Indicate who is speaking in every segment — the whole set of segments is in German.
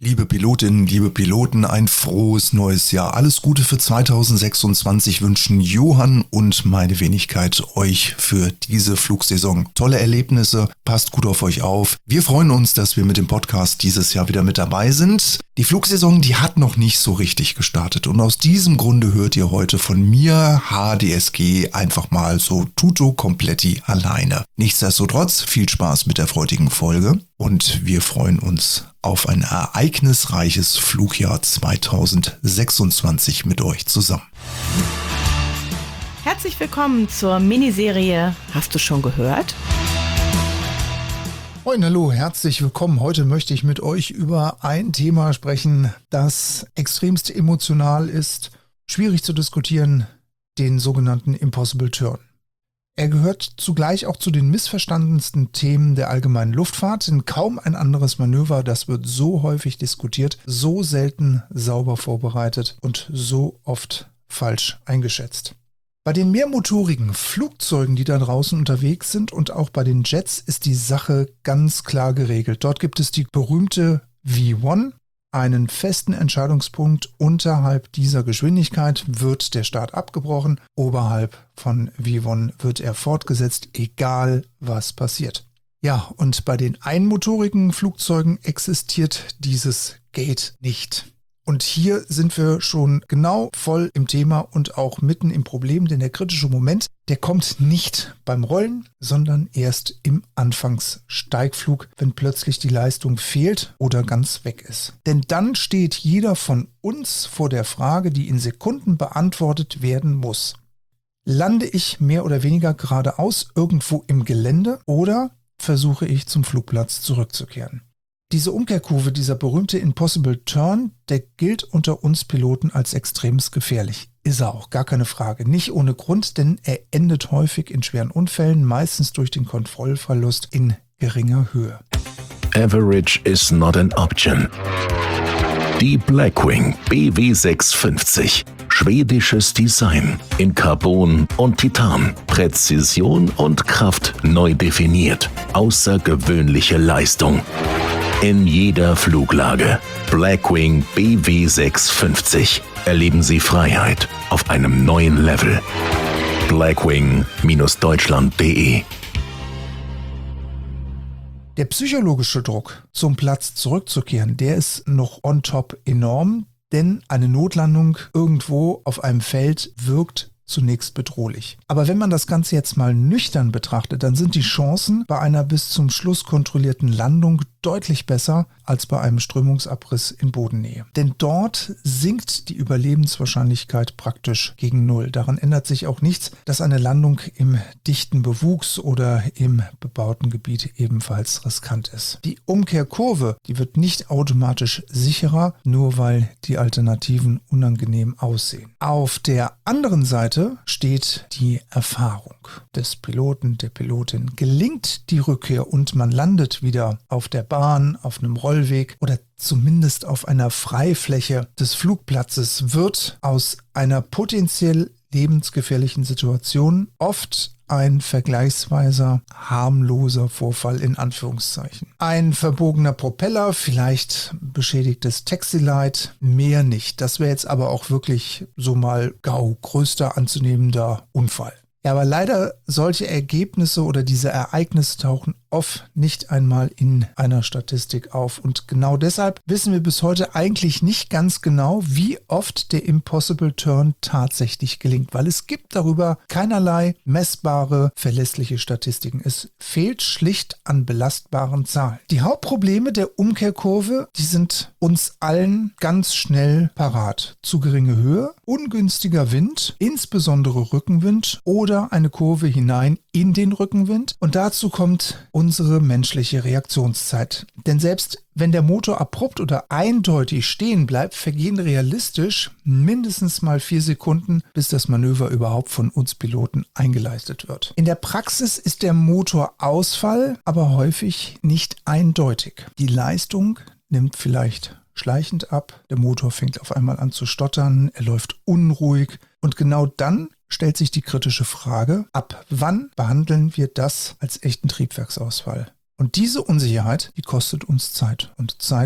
Speaker 1: Liebe Pilotinnen, liebe Piloten, ein frohes neues Jahr. Alles Gute für 2026 wünschen Johann und meine Wenigkeit euch für diese Flugsaison. Tolle Erlebnisse, passt gut auf euch auf. Wir freuen uns, dass wir mit dem Podcast dieses Jahr wieder mit dabei sind. Die Flugsaison, die hat noch nicht so richtig gestartet und aus diesem Grunde hört ihr heute von mir, HDSG, einfach mal so tutto kompletti alleine. Nichtsdestotrotz, viel Spaß mit der heutigen Folge und wir freuen uns auf ein ereignisreiches Flugjahr 2026 mit euch zusammen.
Speaker 2: Herzlich willkommen zur Miniserie Hast du schon gehört?
Speaker 1: Moin, hallo, herzlich willkommen. Heute möchte ich mit euch über ein Thema sprechen, das extremst emotional ist, schwierig zu diskutieren, den sogenannten Impossible Turn. Er gehört zugleich auch zu den missverstandensten Themen der allgemeinen Luftfahrt, denn kaum ein anderes Manöver, das wird so häufig diskutiert, so selten sauber vorbereitet und so oft falsch eingeschätzt. Bei den mehrmotorigen Flugzeugen, die da draußen unterwegs sind und auch bei den Jets ist die Sache ganz klar geregelt. Dort gibt es die berühmte V1. Einen festen Entscheidungspunkt unterhalb dieser Geschwindigkeit wird der Start abgebrochen, oberhalb von V1 wird er fortgesetzt, egal was passiert. Ja, und bei den einmotorigen Flugzeugen existiert dieses Gate nicht. Und hier sind wir schon genau voll im Thema und auch mitten im Problem, denn der kritische Moment, der kommt nicht beim Rollen, sondern erst im Anfangssteigflug, wenn plötzlich die Leistung fehlt oder ganz weg ist. Denn dann steht jeder von uns vor der Frage, die in Sekunden beantwortet werden muss. Lande ich mehr oder weniger geradeaus irgendwo im Gelände oder versuche ich zum Flugplatz zurückzukehren? Diese Umkehrkurve, dieser berühmte Impossible Turn, der gilt unter uns Piloten als extremst gefährlich. Ist er auch, gar keine Frage. Nicht ohne Grund, denn er endet häufig in schweren Unfällen, meistens durch den Kontrollverlust in geringer Höhe.
Speaker 3: Average is not an option. Die Blackwing BW650. Schwedisches Design in Carbon und Titan. Präzision und Kraft neu definiert. Außergewöhnliche Leistung. In jeder Fluglage. Blackwing BW650. Erleben Sie Freiheit auf einem neuen Level. Blackwing-deutschland.de.
Speaker 1: Der psychologische Druck, zum Platz zurückzukehren, der ist noch on top enorm, denn eine Notlandung irgendwo auf einem Feld wirkt zunächst bedrohlich. Aber wenn man das Ganze jetzt mal nüchtern betrachtet, dann sind die Chancen bei einer bis zum Schluss kontrollierten Landung deutlich besser als bei einem Strömungsabriss in Bodennähe. Denn dort sinkt die Überlebenswahrscheinlichkeit praktisch gegen Null. Daran ändert sich auch nichts, dass eine Landung im dichten Bewuchs oder im bebauten Gebiet ebenfalls riskant ist. Die Umkehrkurve, die wird nicht automatisch sicherer, nur weil die Alternativen unangenehm aussehen. Auf der anderen Seite steht die Erfahrung des Piloten, der Pilotin. Gelingt die Rückkehr und man landet wieder auf der Bahn, auf einem Rollweg oder zumindest auf einer Freifläche des Flugplatzes, wird aus einer potenziell lebensgefährlichen Situation oft ein vergleichsweise harmloser Vorfall in Anführungszeichen. Ein verbogener Propeller, vielleicht beschädigtes Taxilight, mehr nicht. Das wäre jetzt aber auch wirklich so mal größter anzunehmender Unfall. Ja, aber leider solche Ergebnisse oder diese Ereignisse tauchen oft nicht einmal in einer Statistik auf. Und genau deshalb wissen wir bis heute eigentlich nicht ganz genau, wie oft der Impossible Turn tatsächlich gelingt, weil es gibt darüber keinerlei messbare, verlässliche Statistiken. Es fehlt schlicht an belastbaren Zahlen. Die Hauptprobleme der Umkehrkurve, die sind uns allen ganz schnell parat. Zu geringe Höhe, ungünstiger Wind, insbesondere Rückenwind oder eine Kurve hinein in den Rückenwind. Und dazu kommt unsere menschliche Reaktionszeit. Denn selbst wenn der Motor abrupt oder eindeutig stehen bleibt, vergehen realistisch mindestens mal 4 Sekunden, bis das Manöver überhaupt von uns Piloten eingeleistet wird. In der Praxis ist der Motorausfall aber häufig nicht eindeutig. Die Leistung nimmt vielleicht schleichend ab, der Motor fängt auf einmal an zu stottern, er läuft unruhig und genau dann stellt sich die kritische Frage, ab wann behandeln wir das als echten Triebwerksausfall? Und diese Unsicherheit, die kostet uns Zeit und Zeit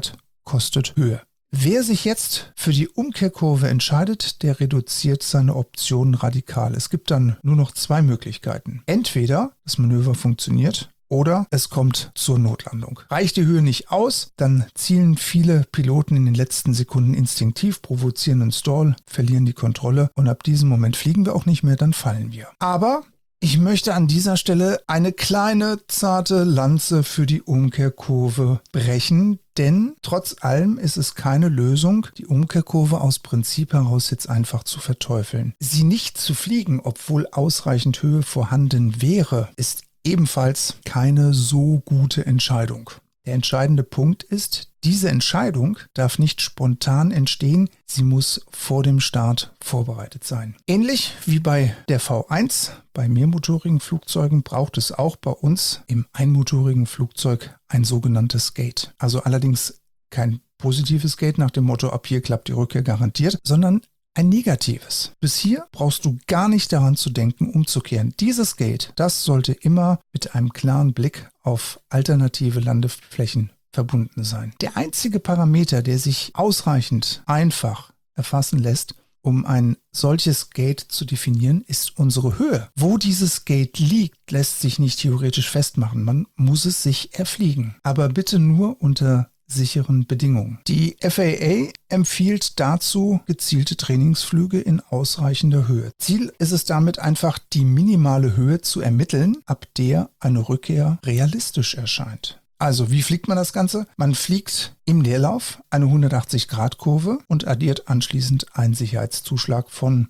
Speaker 1: kostet Höhe. Wer sich jetzt für die Umkehrkurve entscheidet, der reduziert seine Optionen radikal. Es gibt dann nur noch 2 Möglichkeiten. Entweder das Manöver funktioniert oder es kommt zur Notlandung. Reicht die Höhe nicht aus, dann zielen viele Piloten in den letzten Sekunden instinktiv, provozieren einen Stall, verlieren die Kontrolle und ab diesem Moment fliegen wir auch nicht mehr, dann fallen wir. Aber ich möchte an dieser Stelle eine kleine, zarte Lanze für die Umkehrkurve brechen, denn trotz allem ist es keine Lösung, die Umkehrkurve aus Prinzip heraus jetzt einfach zu verteufeln. Sie nicht zu fliegen, obwohl ausreichend Höhe vorhanden wäre, ist ebenfalls keine so gute Entscheidung. Der entscheidende Punkt ist, diese Entscheidung darf nicht spontan entstehen, sie muss vor dem Start vorbereitet sein. Ähnlich wie bei der V1, bei mehrmotorigen Flugzeugen braucht es auch bei uns im einmotorigen Flugzeug ein sogenanntes Gate. Also allerdings kein positives Gate nach dem Motto, ab hier klappt die Rückkehr garantiert, sondern ein negatives. Bis hier brauchst du gar nicht daran zu denken, umzukehren. Dieses Gate, das sollte immer mit einem klaren Blick auf alternative Landeflächen verbunden sein. Der einzige Parameter, der sich ausreichend einfach erfassen lässt, um ein solches Gate zu definieren, ist unsere Höhe. Wo dieses Gate liegt, lässt sich nicht theoretisch festmachen. Man muss es sich erfliegen. Aber bitte nur unter sicheren Bedingungen. Die FAA empfiehlt dazu gezielte Trainingsflüge in ausreichender Höhe. Ziel ist es damit einfach, die minimale Höhe zu ermitteln, ab der eine Rückkehr realistisch erscheint. Also, wie fliegt man das Ganze? Man fliegt im Leerlauf eine 180-Grad-Kurve und addiert anschließend einen Sicherheitszuschlag von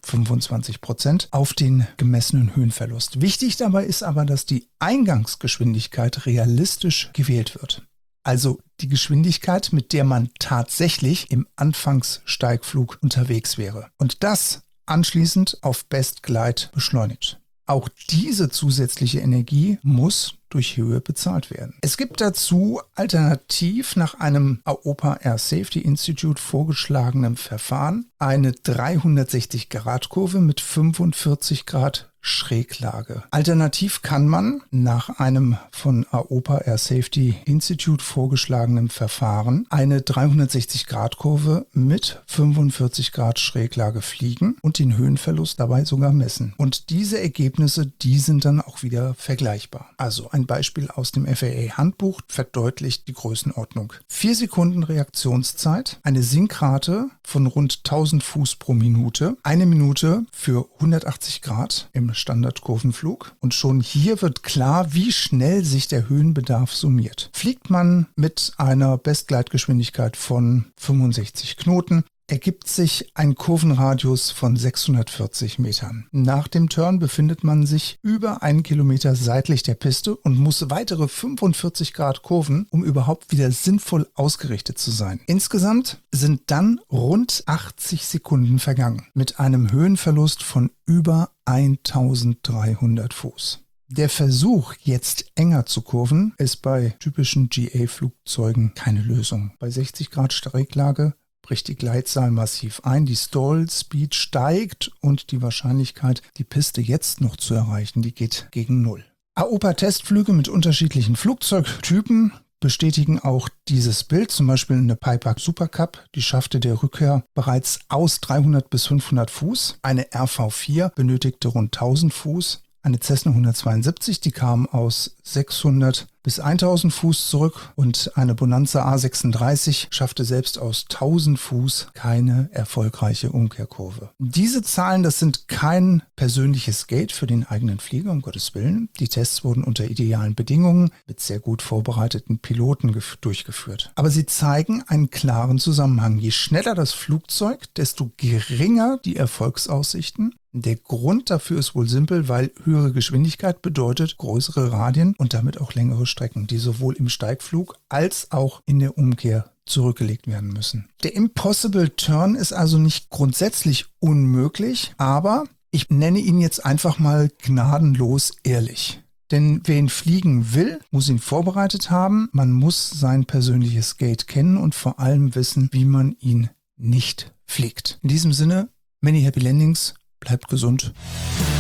Speaker 1: 25% auf den gemessenen Höhenverlust. Wichtig dabei ist aber, dass die Eingangsgeschwindigkeit realistisch gewählt wird. Also die Geschwindigkeit, mit der man tatsächlich im Anfangssteigflug unterwegs wäre. Und das anschließend auf Best Glide beschleunigt. Auch diese zusätzliche Energie muss durch Höhe bezahlt werden. Es gibt dazu alternativ nach einem AOPA Air Safety Institute vorgeschlagenen Verfahren eine 360-Grad-Kurve mit 45 Grad Schräglage. Alternativ kann man nach einem von AOPA Air Safety Institute vorgeschlagenen Verfahren eine 360-Grad-Kurve mit 45 Grad Schräglage fliegen und den Höhenverlust dabei sogar messen. Und diese Ergebnisse, die sind dann auch wieder vergleichbar. Also ein Beispiel aus dem FAA-Handbuch verdeutlicht die Größenordnung. 4 Sekunden Reaktionszeit, eine Sinkrate von rund 1000 Fuß pro Minute, 1 Minute für 180 Grad im Standardkurvenflug und schon hier wird klar, wie schnell sich der Höhenbedarf summiert. Fliegt man mit einer Bestgleitgeschwindigkeit von 65 Knoten, ergibt sich ein Kurvenradius von 640 Metern. Nach dem Turn befindet man sich über 1 Kilometer seitlich der Piste und muss weitere 45 Grad kurven, um überhaupt wieder sinnvoll ausgerichtet zu sein. Insgesamt sind dann rund 80 Sekunden vergangen, mit einem Höhenverlust von über 1300 Fuß. Der Versuch, jetzt enger zu kurven, ist bei typischen GA-Flugzeugen keine Lösung. Bei 60 Grad Schräglage bricht die Gleitzahl massiv ein, die Stall-Speed steigt und die Wahrscheinlichkeit, die Piste jetzt noch zu erreichen, die geht gegen 0. AOPA-Testflüge mit unterschiedlichen Flugzeugtypen bestätigen auch dieses Bild, zum Beispiel eine Piper Super Cub, die schaffte der Rückkehr bereits aus 300 bis 500 Fuß. Eine RV4 benötigte rund 1000 Fuß. Eine Cessna 172, die kam aus 600 bis 1000 Fuß zurück und eine Bonanza A36 schaffte selbst aus 1000 Fuß keine erfolgreiche Umkehrkurve. Diese Zahlen, das sind kein persönliches Gate für den eigenen Flieger, um Gottes Willen. Die Tests wurden unter idealen Bedingungen mit sehr gut vorbereiteten Piloten durchgeführt. Aber sie zeigen einen klaren Zusammenhang. Je schneller das Flugzeug, desto geringer die Erfolgsaussichten. Der Grund dafür ist wohl simpel, weil höhere Geschwindigkeit bedeutet größere Radien und damit auch längere Strecken, die sowohl im Steigflug als auch in der Umkehr zurückgelegt werden müssen. Der Impossible Turn ist also nicht grundsätzlich unmöglich, aber ich nenne ihn jetzt einfach mal gnadenlos ehrlich. Denn wer ihn fliegen will, muss ihn vorbereitet haben. Man muss sein persönliches Gate kennen und vor allem wissen, wie man ihn nicht fliegt. In diesem Sinne, many happy landings. Bleibt gesund.